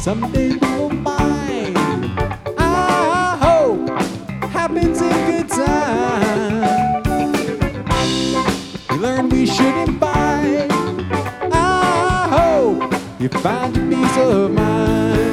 someday we will find. I hope happens in good time. We learn we shouldn't fight. I hope you find your peace of mind.